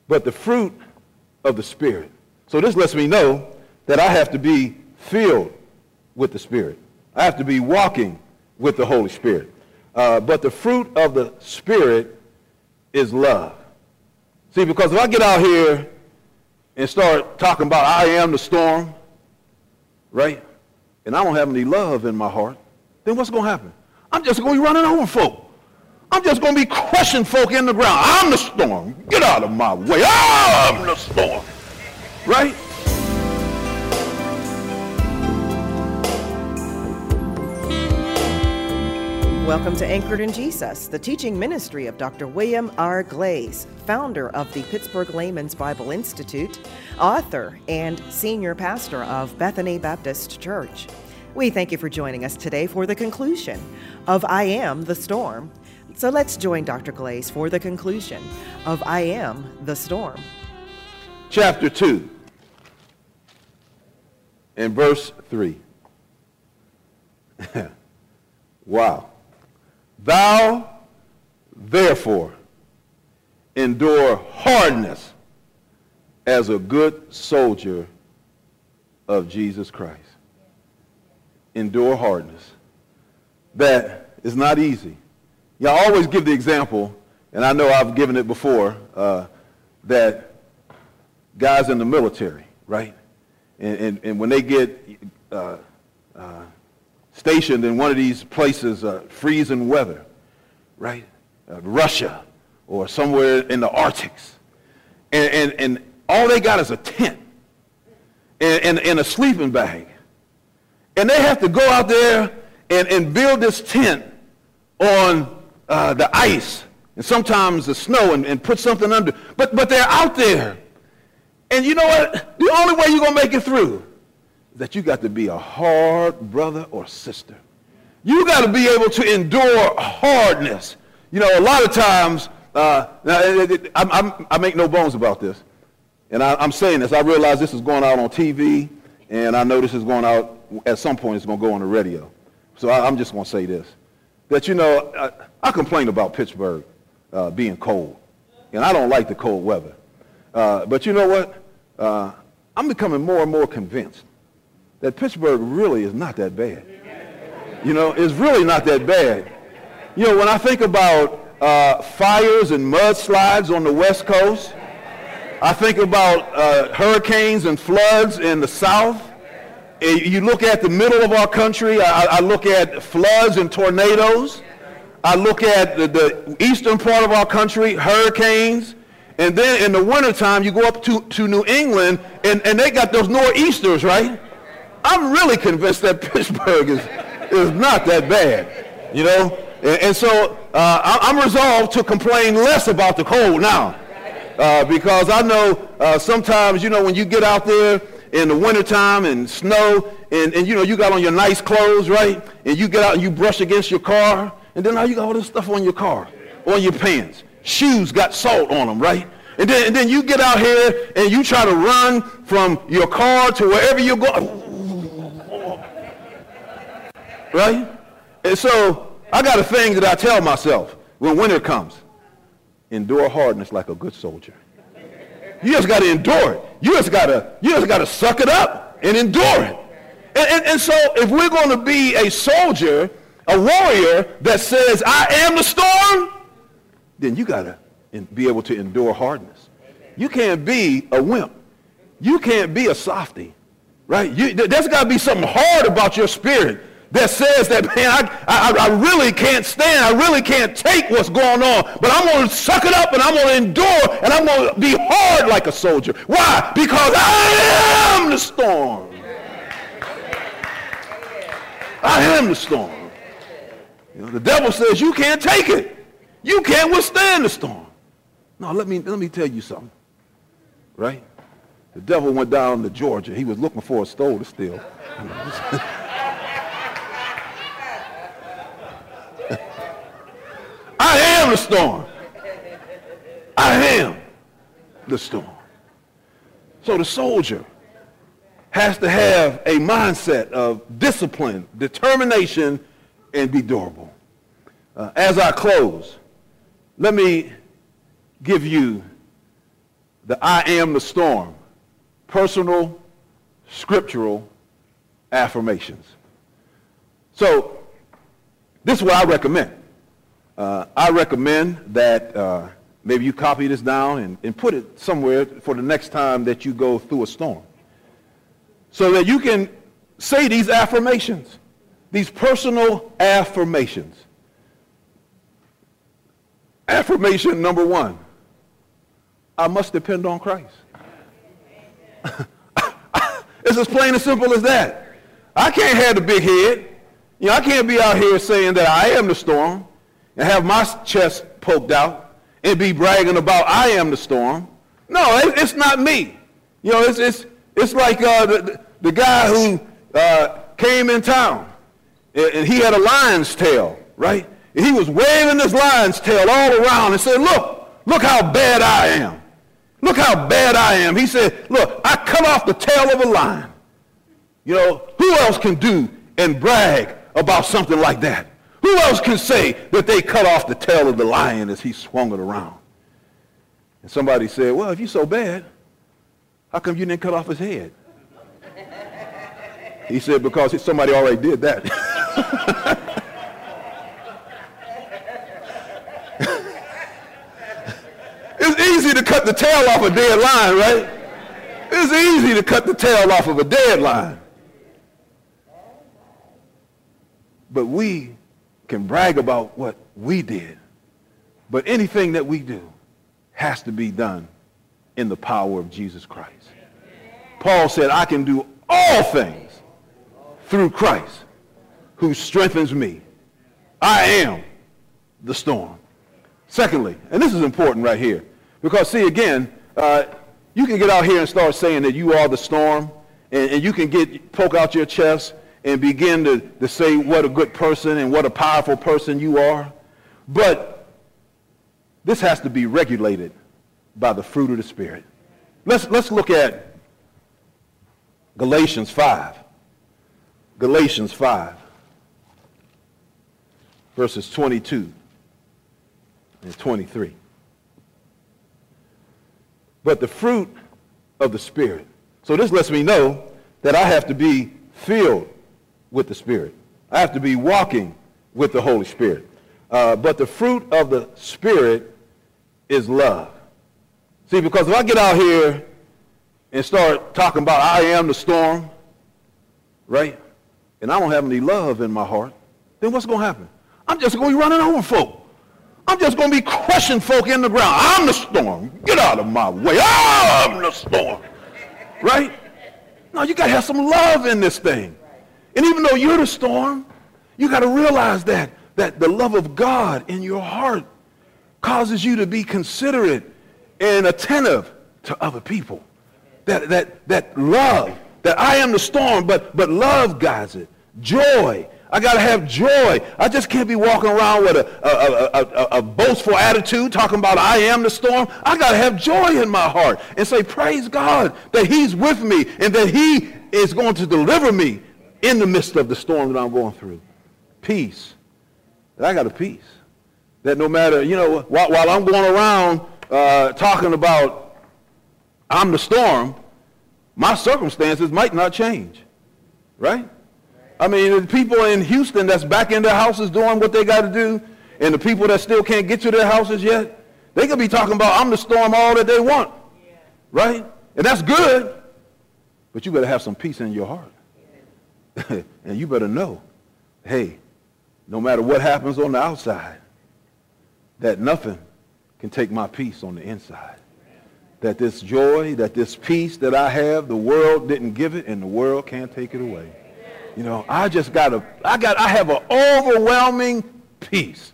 but the fruit of the Spirit. So this lets me know that I have to be filled with the Spirit. I have to be walking with the Holy Spirit. But the fruit of the Spirit is love. See, because if I get out here and start talking about I am the storm, right, and I don't have any love in my heart, then what's going to happen? I'm just going to be running over folk. I'm just going to be crushing folk in the ground. I'm the storm. Get out of my way. I'm the storm. Right? Welcome to Anchored in Jesus, the teaching ministry of Dr. William R. Glaze, founder of the Pittsburgh Layman's Bible Institute, author and senior pastor of Bethany Baptist Church. We thank you for joining us today for the conclusion of I Am the Storm. So let's join Dr. Glaze for the conclusion of I Am the Storm. Chapter 2 and verse 3. Wow. Thou, therefore, endure hardness as a good soldier of Jesus Christ. Endure hardness. That is not easy. Y'all always give the example, and I know I've given it before, that guys in the military, right? And when they get stationed in one of these places, freezing weather, right? Russia or somewhere in the Arctics. And all they got is a tent and a sleeping bag. And they have to go out there and build this tent on the ice and sometimes the snow and put something under. But they're out there. And you know what? The only way you're going to make it through that you got to be a hard brother or sister. You got to be able to endure hardness. You know, a lot of times, I make no bones about this. And I'm saying this. I realize this is going out on TV, and I know this is going out, at some point it's going to go on the radio. So I'm just going to say this. That, you know, I complain about Pittsburgh being cold. And I don't like the cold weather. But you know what? I'm becoming more and more convinced that Pittsburgh really is not that bad. You know, it's really not that bad. You know, when I think about fires and mudslides on the West Coast, I think about hurricanes and floods in the South. You look at the middle of our country, I look at floods and tornadoes. I look at the eastern part of our country, hurricanes. And then in the wintertime, you go up to New England, and they got those nor'easters, right? I'm really convinced that Pittsburgh is not that bad, you know? And so I'm resolved to complain less about the cold now. Because I know sometimes, you know, when you get out there in the wintertime and snow, and you know, you got on your nice clothes, right? And you get out and you brush against your car, and then now you got all this stuff on your car, on your pants. Shoes got salt on them, right? And then you get out here and you try to run from your car to wherever you go. Right? And so I got a thing that I tell myself when winter comes. Endure hardness like a good soldier. You just got to endure it. You just got to suck it up and endure it. And so if we're going to be a soldier, a warrior that says, I am the storm, then you got to be able to endure hardness. You can't be a wimp. You can't be a softy, right? There's got to be something hard about your spirit that says that, man, I really can't stand, I really can't take what's going on, but I'm going to suck it up and I'm going to endure and I'm going to be hard like a soldier. Why? Because I am the storm. I am the storm. You know, the devil says you can't take it. You can't withstand the storm. No, let me tell you something, right? The devil went down to Georgia. He was looking for a stone to steal. I am the storm. I am the storm. So the soldier has to have a mindset of discipline, determination, and be durable. As I close, let me give you the I am the storm, personal, scriptural affirmations. So this is what I recommend. I recommend that maybe you copy this down and put it somewhere for the next time that you go through a storm, so that you can say these affirmations, these personal affirmations. Affirmation number 1, I must depend on Christ. It's as plain and simple as that. I can't have the big head. I can't be out here saying that I am the storm and have my chest poked out and be bragging about I am the storm. No, it's not me. It's like the guy who came in town and he had a lion's tail, right? And he was waving this lion's tail all around and said, look how bad I am. Look how bad I am. He said, look, I cut off the tail of a lion. Who else can do and brag about something like that? Who else can say that they cut off the tail of the lion as he swung it around? And somebody said, well, if you're so bad, how come you didn't cut off his head? He said, because somebody already did that. It's easy to cut the tail off a dead lion, right? It's easy to cut the tail off of a dead lion. But we can brag about what we did. But anything that we do has to be done in the power of Jesus Christ. Paul said, I can do all things through Christ who strengthens me. I am the storm. Secondly, and this is important right here, because see again, you can get out here and start saying that you are the storm, and you can poke out your chest and begin to say what a good person and what a powerful person you are. But this has to be regulated by the fruit of the Spirit. Let's look at Galatians 5. Galatians 5, verses 22 and 23. But the fruit of the Spirit. So this lets me know that I have to be filled with the Spirit. I have to be walking with the Holy Spirit. But the fruit of the Spirit is love. See, because if I get out here and start talking about I am the storm, right, and I don't have any love in my heart, then what's going to happen? I'm just going to be running over folk. I'm just going to be crushing folk in the ground. I'm the storm. Get out of my way. I'm the storm. Right? No, you got to have some love in this thing. And even though you're the storm, you got to realize that the love of God in your heart causes you to be considerate and attentive to other people. That love, that I am the storm, but love guides it. Joy. I got to have joy. I just can't be walking around with a boastful attitude talking about I am the storm. I got to have joy in my heart and say, praise God that he's with me and that he is going to deliver me in the midst of the storm that I'm going through. Peace. I got a peace. That no matter, while I'm going around talking about I'm the storm, my circumstances might not change. Right? I mean, the people in Houston that's back in their houses doing what they got to do, and the people that still can't get to their houses yet, they could be talking about I'm the storm all that they want. Yeah. Right? And that's good. But you better have some peace in your heart. Yeah. And you better know, hey, no matter what happens on the outside, that nothing can take my peace on the inside. That this joy, that this peace that I have, the world didn't give it, and the world can't take it away. I have an overwhelming peace.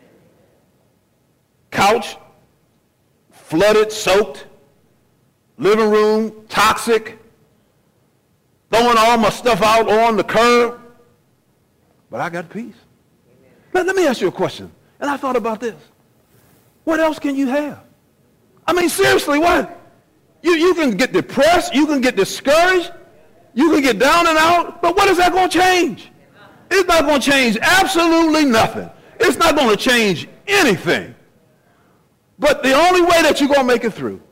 Couch, flooded, soaked, living room, toxic, throwing all my stuff out on the curb. But I got peace. Let me ask you a question. And I thought about this. What else can you have? I mean, seriously, what? You can get depressed, you can get discouraged, you can get down and out, but what is that going to change? It's not going to change absolutely nothing. It's not going to change anything. But the only way that you're going to make it through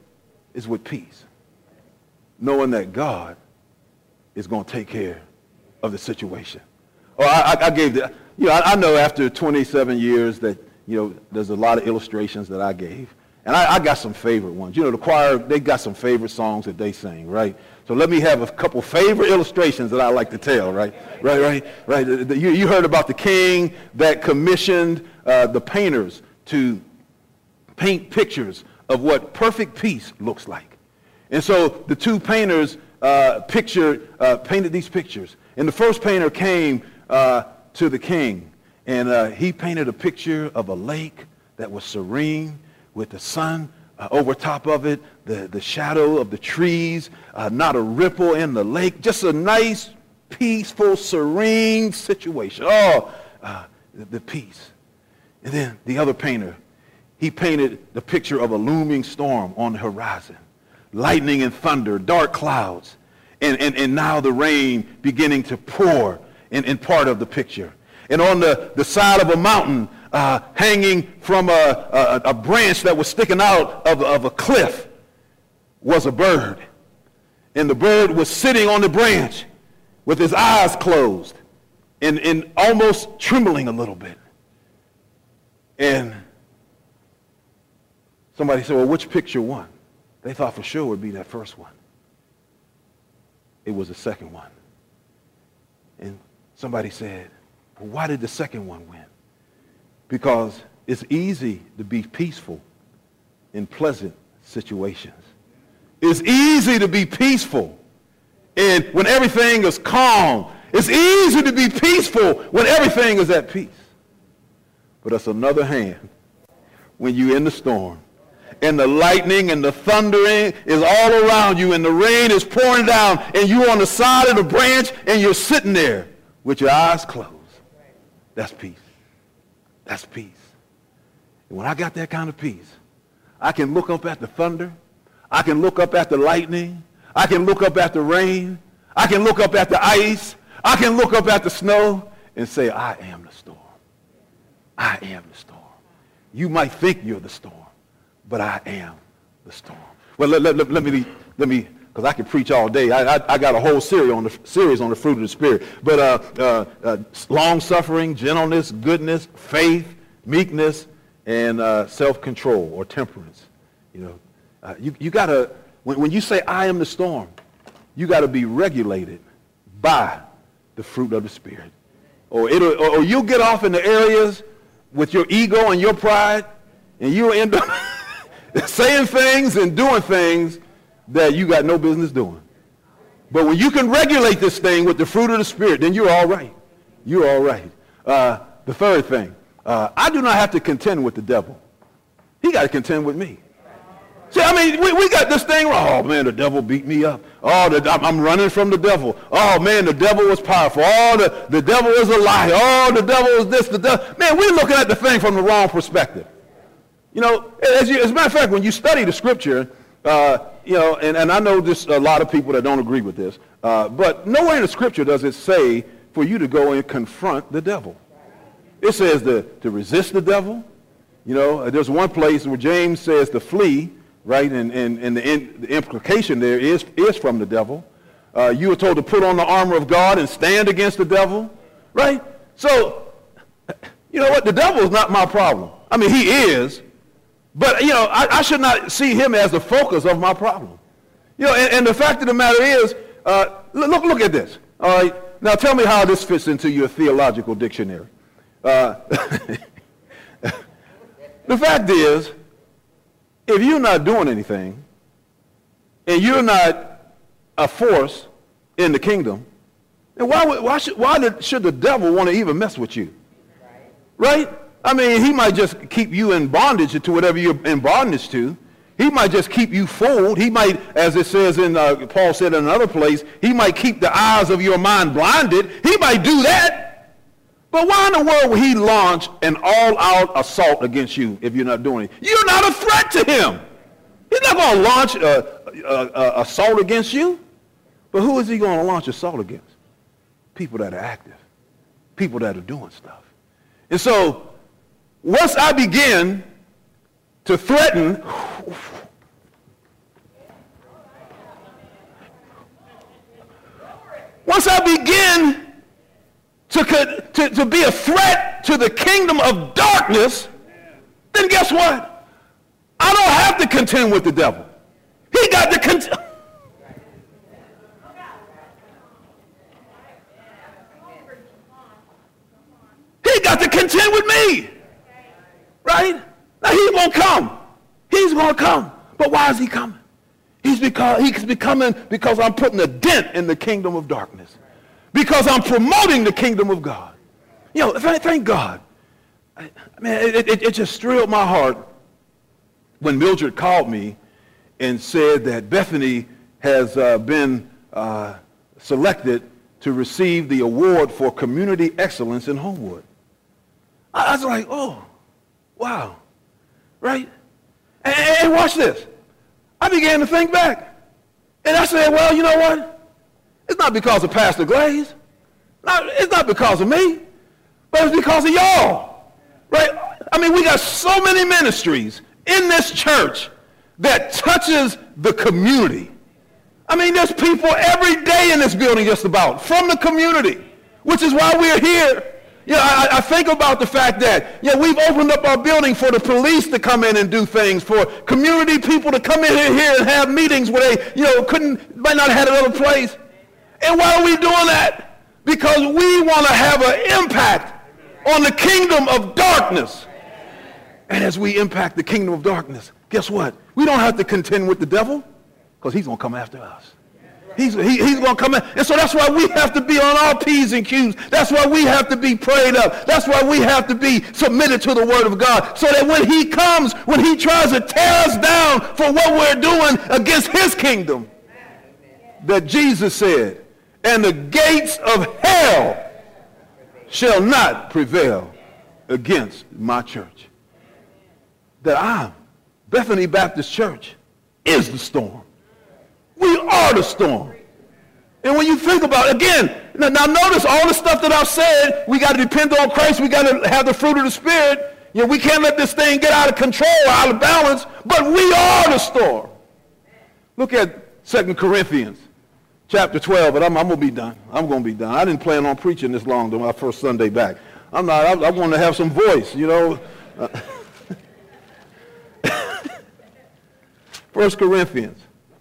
is with peace, knowing that God is going to take care of the situation. Oh, I gave the, I know after 27 years that, there's a lot of illustrations that I gave. And I got some favorite ones. The choir, they got some favorite songs that they sing, right? So let me have a couple favorite illustrations that I like to tell, right? Right. You heard about the king that commissioned the painters to paint pictures of what perfect peace looks like. And so the two painters painted these pictures. And the first painter came to the king, and he painted a picture of a lake that was serene, with the sun over top of it, the shadow of the trees, not a ripple in the lake, just a nice, peaceful, serene situation. The peace. And then the other painter, he painted the picture of a looming storm on the horizon, lightning and thunder, dark clouds, and now the rain beginning to pour in part of the picture. And on the side of a mountain, hanging from a branch that was sticking out of a cliff, was a bird. And the bird was sitting on the branch with his eyes closed and almost trembling a little bit. And somebody said, well, which picture won? They thought for sure it would be that first one. It was the second one. And somebody said, well, why did the second one win? Because it's easy to be peaceful in pleasant situations. It's easy to be peaceful and when everything is calm. It's easy to be peaceful when everything is at peace. But it's another hand when you're in the storm and the lightning and the thundering is all around you and the rain is pouring down and you're on the side of the branch and you're sitting there with your eyes closed. That's peace. That's peace. And when I got that kind of peace, I can look up at the thunder. I can look up at the lightning. I can look up at the rain. I can look up at the ice. I can look up at the snow and say, I am the storm. I am the storm. You might think you're the storm, but I am the storm. Well, let me, because I can preach all day. I got a whole series on the fruit of the Spirit. But long-suffering, gentleness, goodness, faith, meekness, and self-control or temperance. You got to, when you say I am the storm, you got to be regulated by the fruit of the Spirit. Or you'll get off in the areas with your ego and your pride, and you'll end up saying things and doing things that you got no business doing. But when you can regulate this thing with the fruit of the Spirit, then you're all right. You're all right. The third thing, I do not have to contend with the devil. He got to contend with me. See, I mean, we got this thing wrong. Oh, man, the devil beat me up. Oh, I'm running from the devil. Oh, man, the devil was powerful. Oh, the devil is a liar. Oh, the devil is this, the devil. Man, we're looking at the thing from the wrong perspective. As a matter of fact, when you study the Scripture, and I know there's a lot of people that don't agree with this, but nowhere in the Scripture does it say for you to go and confront the devil. It says to resist the devil. There's one place where James says to flee, right? And the implication there is from the devil. You were told to put on the armor of God and stand against the devil, right? So, you know what? The devil is not my problem. I mean, he is. But, I should not see him as the focus of my problem. And the fact of the matter is, look at this. All right. Now tell me how this fits into your theological dictionary. The fact is, if you're not doing anything, and you're not a force in the kingdom, then why should the devil want to even mess with you? Right? I mean, he might just keep you in bondage to whatever you're in bondage to. He might just keep you fooled. He might, as it says in, Paul said in another place, he might keep the eyes of your mind blinded. He might do that. But why in the world would he launch an all-out assault against you if you're not doing it? You're not a threat to him. He's not going to launch an assault against you. But who is he going to launch assault against? People that are active. People that are doing stuff. And so, once I begin to threaten, once I begin to be a threat to the kingdom of darkness, then guess what? I don't have to contend with the devil. He got to contend. He got to contend with me. Right? Now he's going to come. He's going to come. But why is he coming? He's coming because I'm putting a dent in the kingdom of darkness. Because I'm promoting the kingdom of God. You know, thank God. It just thrilled my heart when Mildred called me and said that Bethany has been selected to receive the award for community excellence in Homewood. I was like, oh, wow, right? And watch this. I began to think back. And I said, well, you know what? It's not because of Pastor Glaze. It's not because of me. But it's because of y'all, right? I mean, we got so many ministries in this church that touches the community. I mean, there's people every day in this building just about from the community, which is why we're here. You know, I think about the fact that, you know, we've opened up our building for the police to come in and do things, for community people to come in here and have meetings where they, you know, might not have had another place. And why are we doing that? Because we want to have an impact on the kingdom of darkness. And as we impact the kingdom of darkness, guess what? We don't have to contend with the devil because he's going to come after us. He's going to come in. And so that's why we have to be on our P's and Q's. That's why we have to be prayed up. That's why we have to be submitted to the word of God. So that when he comes, when he tries to tear us down for what we're doing against his kingdom, that Jesus said, and the gates of hell shall not prevail against my church. That Bethany Baptist Church, is the storm. We are the storm. And when you think about it, again, now notice all the stuff that I've said, we got to depend on Christ, we got to have the fruit of the Spirit. You know, we can't let this thing get out of control, out of balance, but we are the storm. Look at 2 Corinthians chapter 12, but I'm going to be done. I'm going to be done. I didn't plan on preaching this long my first Sunday back. I want to have some voice, you know. 1 Corinthians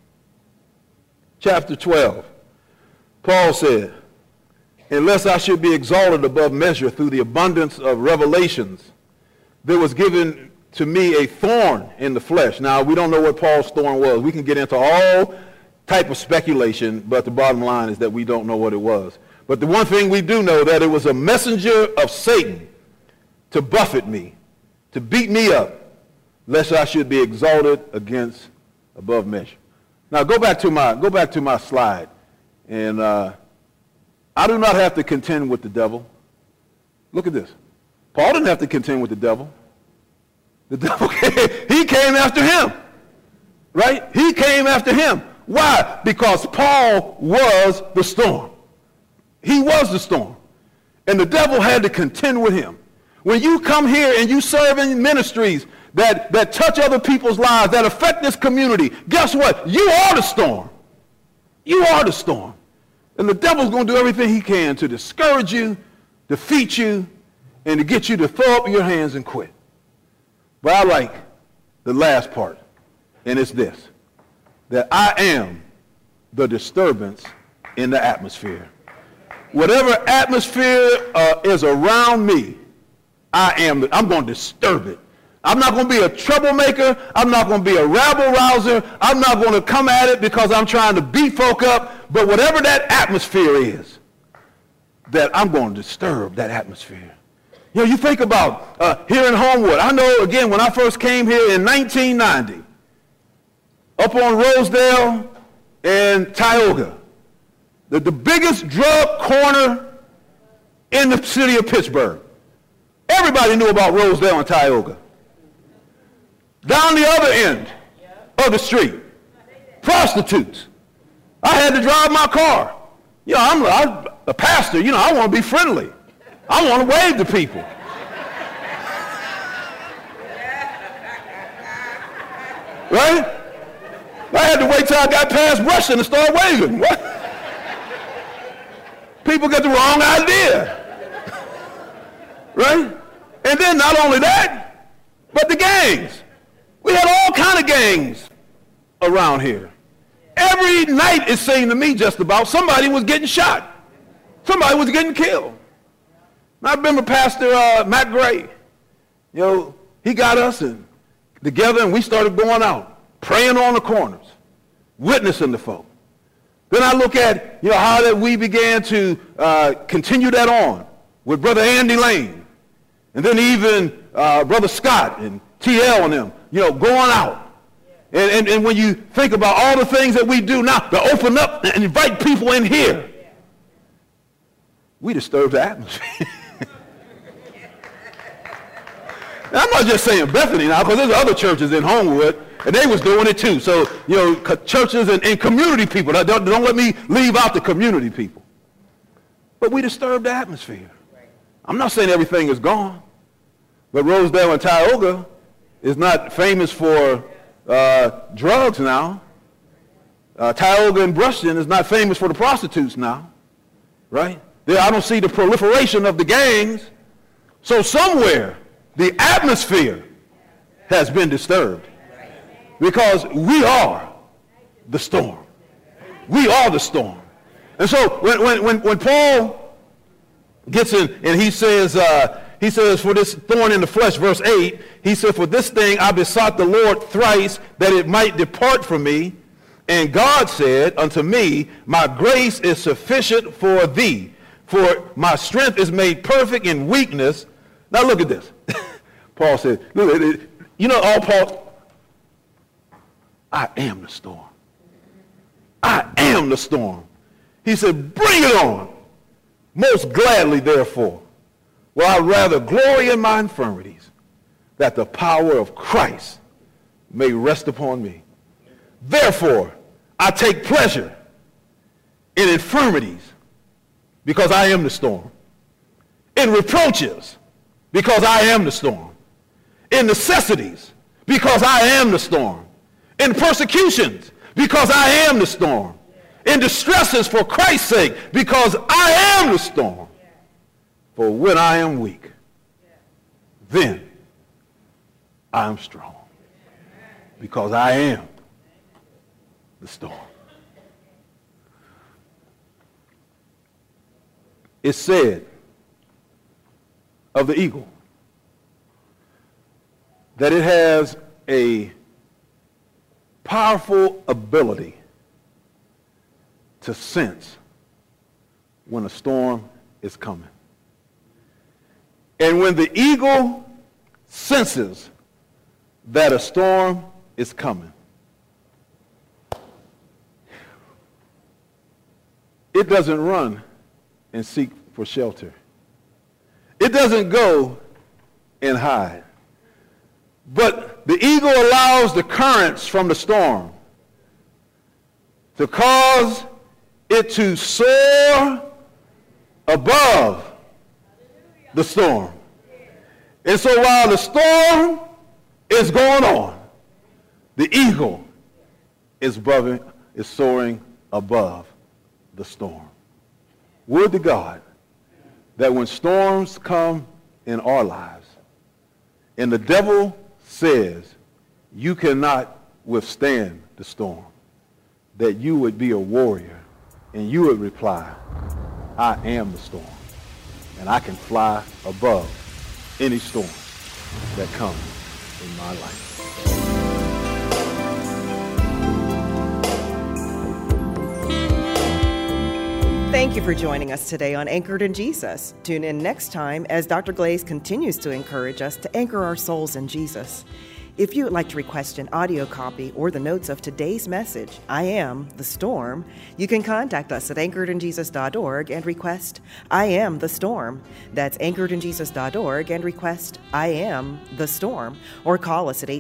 chapter 12, Paul said, unless I should be exalted above measure through the abundance of revelations, there was given to me a thorn in the flesh. Now, we don't know what Paul's thorn was. We can get into all type of speculation, but the bottom line is that we don't know what it was. But the one thing we do know, that it was a messenger of Satan to buffet me, to beat me up, lest I should be exalted above measure. Now go back to my slide, and I do not have to contend with the devil. Look at this. Paul didn't have to contend with the devil. The devil he came after him, right? He came after him. Why? Because Paul was the storm. He was the storm, and the devil had to contend with him. When you come here and you serve in ministries that touch other people's lives, that affect this community, guess what? You are the storm. You are the storm. And the devil's going to do everything he can to discourage you, defeat you, and to get you to throw up your hands and quit. But I like the last part, and it's this, that I am the disturbance in the atmosphere. Whatever atmosphere is around me, I'm going to disturb it. I'm not going to be a troublemaker. I'm not going to be a rabble-rouser. I'm not going to come at it because I'm trying to beat folk up. But whatever that atmosphere is, that I'm going to disturb that atmosphere. You know, you think about here in Homewood. I know, again, when I first came here in 1990, up on Rosedale and Tioga, the biggest drug corner in the city of Pittsburgh. Everybody knew about Rosedale and Tioga. Down the other end of the street, prostitutes. I had to drive my car. You know, I'm a pastor. You know, I want to be friendly. I want to wave to people. Right? I had to wait till I got past Russian to start waving. What? People get the wrong idea. Right? And then not only that, but the gangs. We had all kind of gangs around here. Every night, it seemed to me just about, somebody was getting shot. Somebody was getting killed. I remember Pastor Matt Gray. He got us together, and we started going out, praying on the corners, witnessing to folk. Then I look at how that we began to continue that on with Brother Andy Lane, and then even Brother Scott and TL and them, going out. And when you think about all the things that we do now to open up and invite people in here, we disturb the atmosphere. Now, I'm not just saying Bethany now, because there's other churches in Homewood, and they was doing it too. So, churches and community people. Don't let me leave out the community people. But we disturb the atmosphere. I'm not saying everything is gone. But Rosedale and Tioga is not famous for drugs now. Tioga and Brushton is not famous for the prostitutes now. Right? I don't see the proliferation of the gangs. So somewhere, the atmosphere has been disturbed because we are the storm. We are the storm. And so when Paul gets in and he says, for this thorn in the flesh, verse 8, he said, for this thing I besought the Lord thrice that it might depart from me. And God said unto me, my grace is sufficient for thee, for my strength is made perfect in weakness. Now look at this. Paul said, Paul, I am the storm. I am the storm. He said, bring it on. Most gladly, therefore, will I rather glory in my infirmities, that the power of Christ may rest upon me. Therefore, I take pleasure in infirmities, because I am the storm. In reproaches, because I am the storm. In necessities, because I am the storm. In persecutions, because I am the storm. In distresses for Christ's sake, because I am the storm. For when I am weak, then I am strong. Because I am the storm. It's said of the eagle that it has a powerful ability to sense when a storm is coming. And when the eagle senses that a storm is coming, it doesn't run and seek for shelter. It doesn't go and hide. But the eagle allows the currents from the storm to cause it to soar above the storm. And so while the storm is going on, the eagle is soaring above the storm. Would to God that when storms come in our lives and the devil says you cannot withstand the storm, that you would be a warrior and you would reply, I am the storm, and I can fly above any storm that comes in my life. Thank you for joining us today on Anchored in Jesus. Tune in next time as Dr. Glaze continues to encourage us to anchor our souls in Jesus. If you would like to request an audio copy or the notes of today's message, I Am the Storm, you can contact us at anchoredinjesus.org and request I Am the Storm. That's anchoredinjesus.org and request I Am the Storm. Or call us at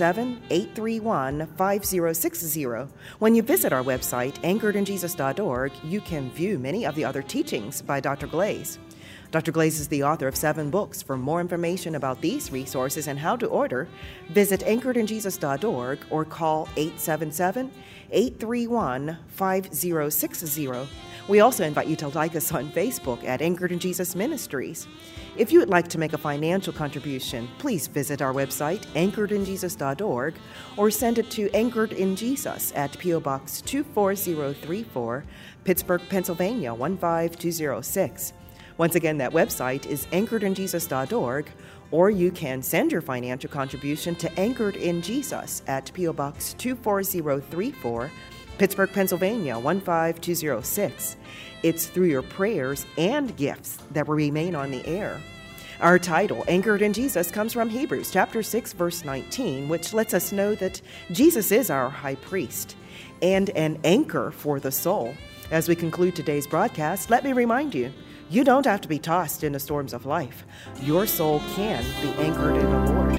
877-831-5060. When you visit our website, anchoredinjesus.org, you can view many of the other teachings by Dr. Glaze. Dr. Glaze is the author of 7 books. For more information about these resources and how to order, visit anchoredinjesus.org or call 877-831-5060. We also invite you to like us on Facebook at Anchored in Jesus Ministries. If you would like to make a financial contribution, please visit our website, anchoredinjesus.org, or send it to Anchored in Jesus at P.O. Box 24034, Pittsburgh, Pennsylvania 15206. Once again, that website is anchoredinjesus.org, or you can send your financial contribution to Anchored in Jesus at P.O. Box 24034, Pittsburgh, Pennsylvania 15206. It's through your prayers and gifts that will remain on the air. Our title, Anchored in Jesus, comes from Hebrews chapter 6, verse 19, which lets us know that Jesus is our high priest and an anchor for the soul. As we conclude today's broadcast, let me remind you, you don't have to be tossed in the storms of life. Your soul can be anchored in the Lord.